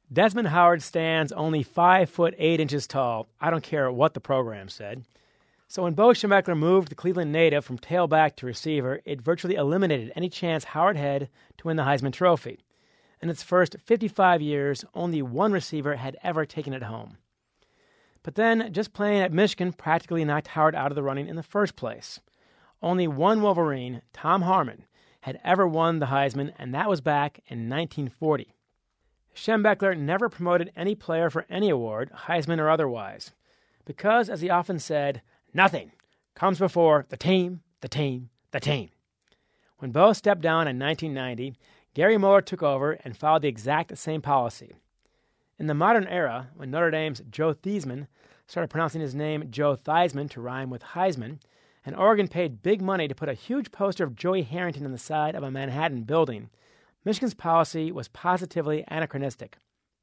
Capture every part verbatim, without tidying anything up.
Desmond Howard stands only five foot eight inches tall. I don't care what the program said. So when Bo Schembechler moved the Cleveland native from tailback to receiver, it virtually eliminated any chance Howard had to win the Heisman Trophy. In its first fifty-five years, only one receiver had ever taken it home. But then, just playing at Michigan practically knocked Howard out of the running in the first place. Only one Wolverine, Tom Harmon, had ever won the Heisman, and that was back in nineteen forty. Schembechler never promoted any player for any award, Heisman or otherwise, because, as he often said, nothing comes before the team, the team, the team. When Bo stepped down in nineteen ninety, Gary Moeller took over and followed the exact same policy. In the modern era, when Notre Dame's Joe Theismann started pronouncing his name Joe Theismann to rhyme with Heisman, and Oregon paid big money to put a huge poster of Joey Harrington on the side of a Manhattan building, Michigan's policy was positively anachronistic.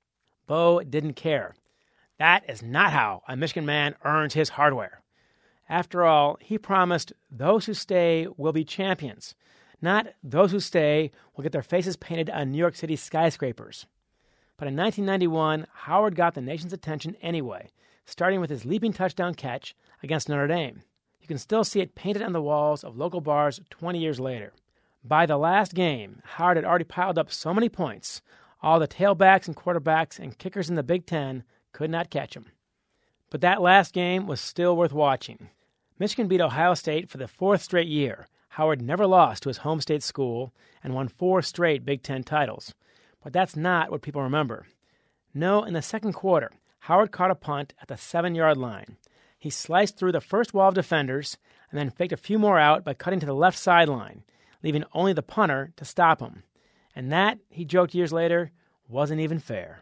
Bo didn't care. That is not how a Michigan man earns his hardware. After all, he promised those who stay will be champions, not those who stay will get their faces painted on New York City skyscrapers. But in nineteen ninety-one, Howard got the nation's attention anyway, starting with his leaping touchdown catch against Notre Dame. You can still see it painted on the walls of local bars twenty years later. By the last game, Howard had already piled up so many points, all the tailbacks and quarterbacks and kickers in the Big Ten could not catch him. But that last game was still worth watching. Michigan beat Ohio State for the fourth straight year. Howard never lost to his home state school and won four straight Big Ten titles. But that's not what people remember. No, in the second quarter, Howard caught a punt at the seven-yard line. He sliced through the first wall of defenders and then faked a few more out by cutting to the left sideline, leaving only the punter to stop him. And that, he joked years later, wasn't even fair.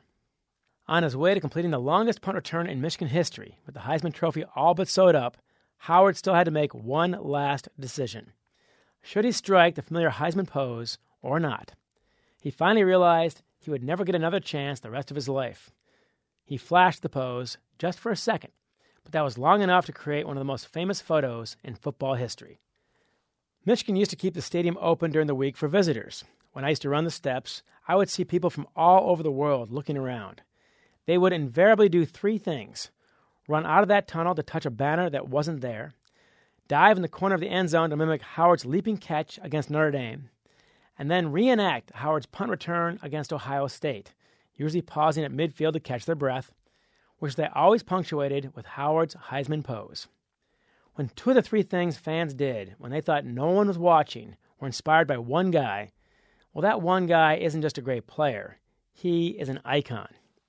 On his way to completing the longest punt return in Michigan history, with the Heisman Trophy all but sewed up, Howard still had to make one last decision. Should he strike the familiar Heisman pose or not? He finally realized he would never get another chance the rest of his life. He flashed the pose just for a second, but that was long enough to create one of the most famous photos in football history. Michigan used to keep the stadium open during the week for visitors. When I used to run the steps, I would see people from all over the world looking around. They would invariably do three things: run out of that tunnel to touch a banner that wasn't there, dive in the corner of the end zone to mimic Howard's leaping catch against Notre Dame, and then reenact Howard's punt return against Ohio State, usually pausing at midfield to catch their breath, which they always punctuated with Howard's Heisman pose. When two of the three things fans did when they thought no one was watching were inspired by one guy, well, that one guy isn't just a great player. He is an icon.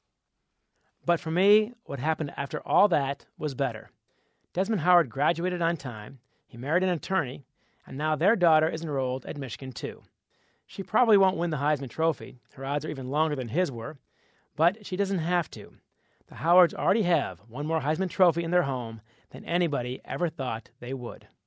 But for me, what happened after all that was better. Desmond Howard graduated on time, he married an attorney, and now their daughter is enrolled at Michigan too. She probably won't win the Heisman Trophy. Her odds are even longer than his were. But she doesn't have to. The Howards already have one more Heisman Trophy in their home than anybody ever thought they would.